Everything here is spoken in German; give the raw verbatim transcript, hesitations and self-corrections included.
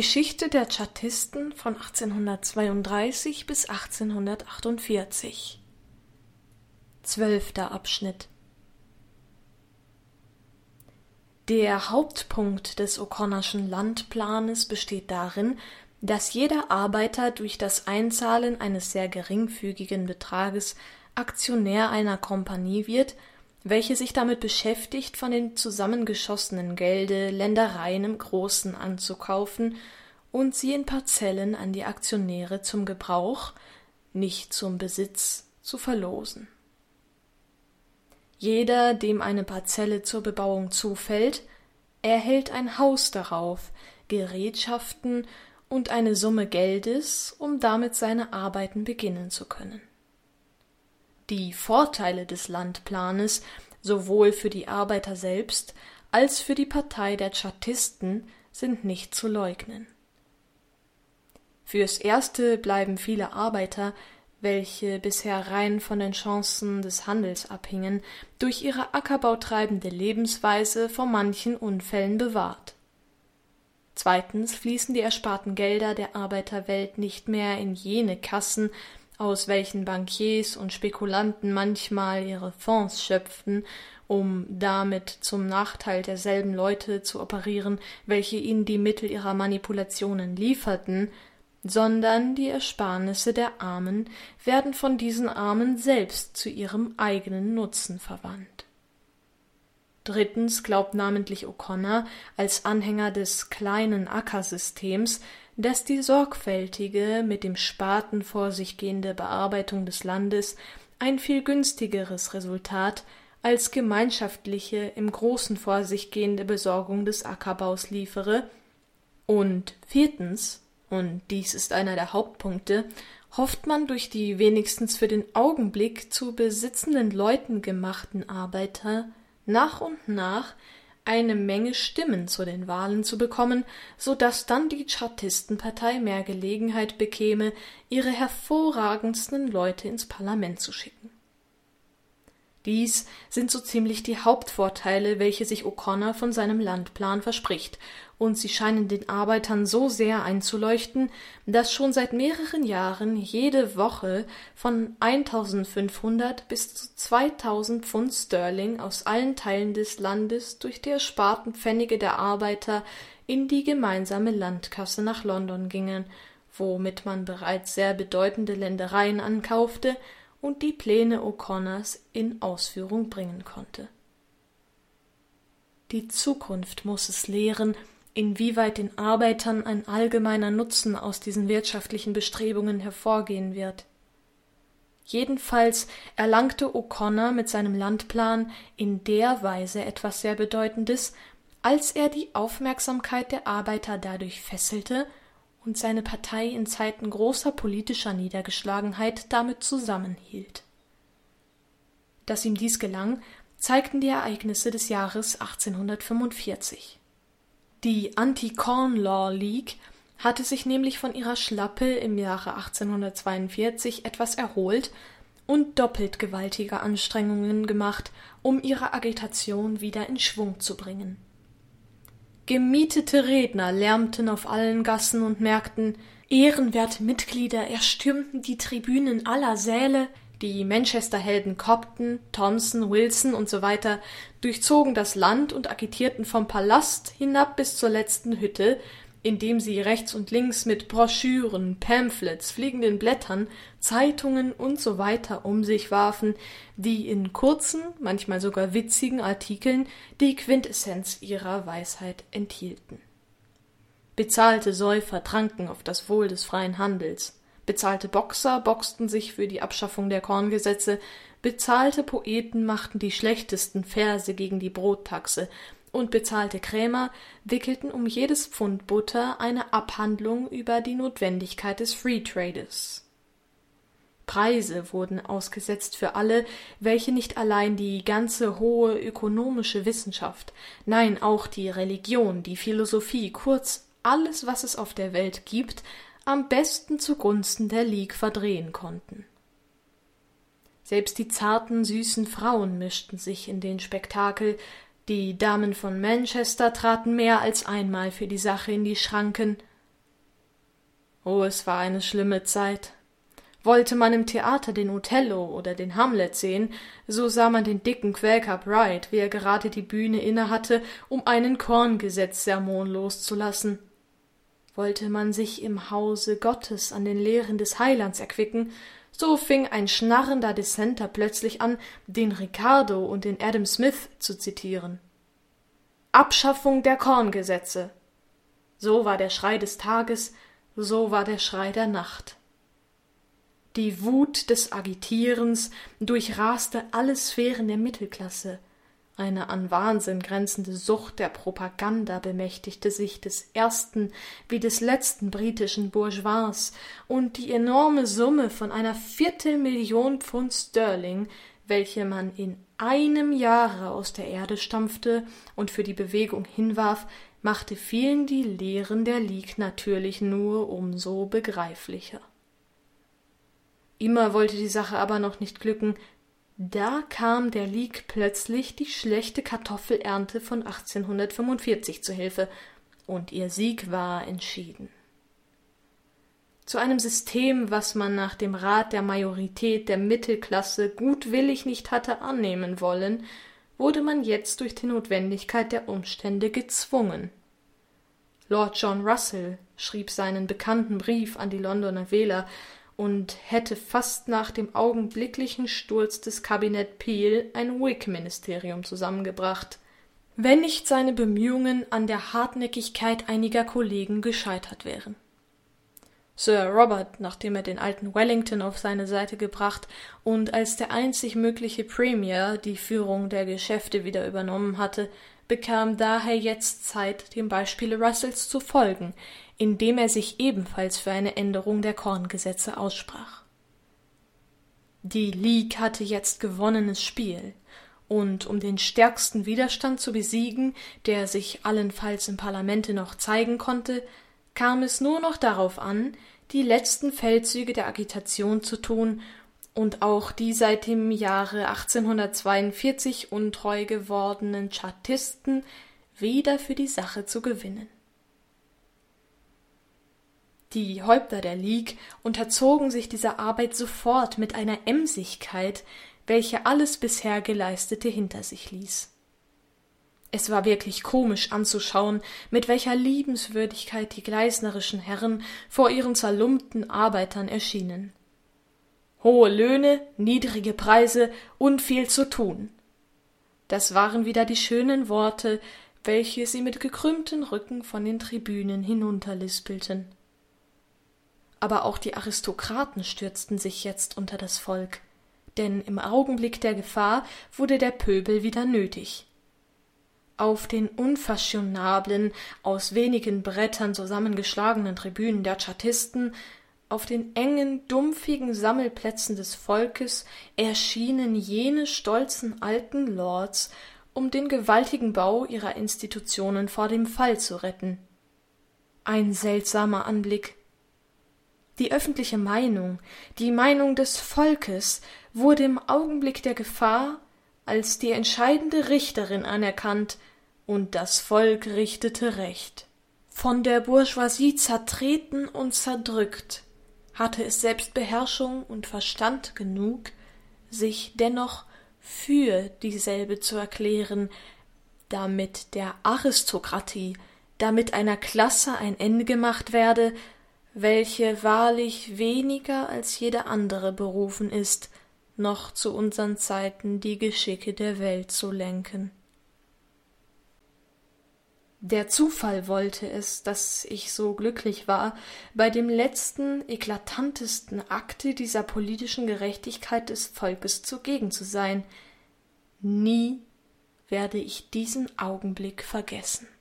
Geschichte der Chartisten von achtzehnhundertzweiunddreißig bis achtzehnhundertachtundvierzig. Zwölfter Abschnitt. Der Hauptpunkt des O'Connor'schen Landplanes besteht darin, dass jeder Arbeiter durch das Einzahlen eines sehr geringfügigen Betrages Aktionär einer Kompanie wird, welche sich damit beschäftigt, von den zusammengeschossenen Gelde Ländereien im Großen anzukaufen und sie in Parzellen an die Aktionäre zum Gebrauch, nicht zum Besitz, zu verlosen. Jeder, dem eine Parzelle zur Bebauung zufällt, erhält ein Haus darauf, Gerätschaften und eine Summe Geldes, um damit seine Arbeiten beginnen zu können. Die Vorteile des Landplanes, sowohl für die Arbeiter selbst als für die Partei der Chartisten, sind nicht zu leugnen. Fürs Erste bleiben viele Arbeiter, welche bisher rein von den Chancen des Handels abhingen, durch ihre ackerbautreibende Lebensweise vor manchen Unfällen bewahrt. Zweitens fließen die ersparten Gelder der Arbeiterwelt nicht mehr in jene Kassen, aus welchen Bankiers und Spekulanten manchmal ihre Fonds schöpften, um damit zum Nachteil derselben Leute zu operieren, welche ihnen die Mittel ihrer Manipulationen lieferten, sondern die Ersparnisse der Armen werden von diesen Armen selbst zu ihrem eigenen Nutzen verwandt. Drittens glaubt namentlich O'Connor als Anhänger des kleinen Ackersystems, dass die sorgfältige, mit dem Spaten vor sich gehende Bearbeitung des Landes ein viel günstigeres Resultat als gemeinschaftliche, im Großen vor sich gehende Besorgung des Ackerbaus liefere, und viertens, und dies ist einer der Hauptpunkte, hofft man durch die wenigstens für den Augenblick zu besitzenden Leuten gemachten Arbeiter nach und nach eine Menge Stimmen zu den Wahlen zu bekommen, so dass dann die Chartistenpartei mehr Gelegenheit bekäme, ihre hervorragendsten Leute ins Parlament zu schicken. Dies sind so ziemlich die Hauptvorteile, welche sich O'Connor von seinem Landplan verspricht, und sie scheinen den Arbeitern so sehr einzuleuchten, dass schon seit mehreren Jahren jede Woche von eintausendfünfhundert bis zu zweitausend Pfund Sterling aus allen Teilen des Landes durch die ersparten Pfennige der Arbeiter in die gemeinsame Landkasse nach London gingen, womit man bereits sehr bedeutende Ländereien ankaufte und die Pläne O'Connors in Ausführung bringen konnte. Die Zukunft muss es lehren, inwieweit den Arbeitern ein allgemeiner Nutzen aus diesen wirtschaftlichen Bestrebungen hervorgehen wird. Jedenfalls erlangte O'Connor mit seinem Landplan in der Weise etwas sehr Bedeutendes, als er die Aufmerksamkeit der Arbeiter dadurch fesselte und seine Partei in Zeiten großer politischer Niedergeschlagenheit damit zusammenhielt. Dass ihm dies gelang, zeigten die Ereignisse des Jahres achtzehnhundertfünfundvierzig. Die Anti-Corn Law League hatte sich nämlich von ihrer Schlappe im Jahre achtzehnhundertzweiundvierzig etwas erholt und doppelt gewaltige Anstrengungen gemacht, um ihre Agitation wieder in Schwung zu bringen. Gemietete Redner lärmten auf allen Gassen und Märkten, ehrenwerte Mitglieder erstürmten die Tribünen aller Säle, die Manchester-Helden Cobden, Thomson, Wilson und so weiter durchzogen das Land und agitierten vom Palast hinab bis zur letzten Hütte, indem sie rechts und links mit Broschüren, Pamphlets, fliegenden Blättern, Zeitungen und so weiter um sich warfen, die in kurzen, manchmal sogar witzigen Artikeln die Quintessenz ihrer Weisheit enthielten. Bezahlte Säufer tranken auf das Wohl des freien Handels. Bezahlte Boxer boxten sich für die Abschaffung der Korngesetze, bezahlte Poeten machten die schlechtesten Verse gegen die Brottaxe, und bezahlte Krämer wickelten um jedes Pfund Butter eine Abhandlung über die Notwendigkeit des Free Trades. Preise wurden ausgesetzt für alle, welche nicht allein die ganze hohe ökonomische Wissenschaft, nein, auch die Religion, die Philosophie, kurz alles, was es auf der Welt gibt, am besten zugunsten der Ligue verdrehen konnten. Selbst die zarten, süßen Frauen mischten sich in den Spektakel, die Damen von Manchester traten mehr als einmal für die Sache in die Schranken, Oh, es war eine schlimme Zeit. Wollte man im Theater den Othello oder den Hamlet sehen, so sah man den dicken Quäker Bright, wie er gerade die Bühne innehatte, um einen Korngesetzsermon loszulassen. Wollte man sich im Hause Gottes an den Lehren des Heilands erquicken, so fing ein schnarrender Dissenter plötzlich an, den Ricardo und den Adam Smith zu zitieren. Abschaffung der Korngesetze. So war der Schrei des Tages, so war der Schrei der Nacht. Die Wut des Agitierens durchraste alle Sphären der Mittelklasse. Eine an Wahnsinn grenzende Sucht der Propaganda bemächtigte sich des ersten wie des letzten britischen Bourgeois, und die enorme Summe von einer Viertelmillion Pfund Sterling, welche man in einem Jahre aus der Erde stampfte und für die Bewegung hinwarf, machte vielen die Lehren der Ligue natürlich nur umso begreiflicher. Immer wollte die Sache aber noch nicht glücken. Da kam der Ligue plötzlich die schlechte Kartoffelernte von achtzehnhundertfünfundvierzig zu Hilfe, und ihr Sieg war entschieden. Zu einem System, was man nach dem Rat der Majorität der Mittelklasse gutwillig nicht hatte annehmen wollen, wurde man jetzt durch die Notwendigkeit der Umstände gezwungen. Lord John Russell schrieb seinen bekannten Brief an die Londoner Wähler und hätte fast nach dem augenblicklichen Sturz des Kabinett Peel ein Whig-Ministerium zusammengebracht, wenn nicht seine Bemühungen an der Hartnäckigkeit einiger Kollegen gescheitert wären. Sir Robert, nachdem er den alten Wellington auf seine Seite gebracht und als der einzig mögliche Premier die Führung der Geschäfte wieder übernommen hatte, bekam daher jetzt Zeit, dem Beispiele Russells zu folgen, indem er sich ebenfalls für eine Änderung der Korngesetze aussprach. Die Ligue hatte jetzt gewonnenes Spiel, und um den stärksten Widerstand zu besiegen, der sich allenfalls im Parlamente noch zeigen konnte, kam es nur noch darauf an, die letzten Feldzüge der Agitation zu tun und auch die seit dem Jahre achtzehnhundertzweiundvierzig untreu gewordenen Chartisten wieder für die Sache zu gewinnen. Die Häupter der Ligue unterzogen sich dieser Arbeit sofort mit einer Emsigkeit, welche alles bisher Geleistete hinter sich ließ. Es war wirklich komisch anzuschauen, mit welcher Liebenswürdigkeit die gleisnerischen Herren vor ihren zerlumpten Arbeitern erschienen. Hohe Löhne, niedrige Preise und viel zu tun. Das waren wieder die schönen Worte, welche sie mit gekrümmten Rücken von den Tribünen hinunterlispelten. Aber auch die Aristokraten stürzten sich jetzt unter das Volk, denn im Augenblick der Gefahr wurde der Pöbel wieder nötig. Auf den unfashionablen, aus wenigen Brettern zusammengeschlagenen Tribünen der Chartisten, auf den engen, dumpfigen Sammelplätzen des Volkes erschienen jene stolzen alten Lords, um den gewaltigen Bau ihrer Institutionen vor dem Fall zu retten. Ein seltsamer Anblick. Die öffentliche Meinung, die Meinung des Volkes, wurde im Augenblick der Gefahr als die entscheidende Richterin anerkannt, und das Volk richtete Recht. Von der Bourgeoisie zertreten und zerdrückt, hatte es Selbstbeherrschung und Verstand genug, sich dennoch für dieselbe zu erklären, damit der Aristokratie, damit einer Klasse ein Ende gemacht werde, welche wahrlich weniger als jede andere berufen ist, noch zu unseren Zeiten die Geschicke der Welt zu lenken. Der Zufall wollte es, dass ich so glücklich war, bei dem letzten, eklatantesten Akte dieser politischen Gerechtigkeit des Volkes zugegen zu sein. Nie werde ich diesen Augenblick vergessen.